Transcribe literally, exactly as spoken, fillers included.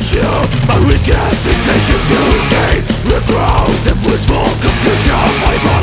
you, my weak hesitation to gain the ground. The blissful confusion of my mind.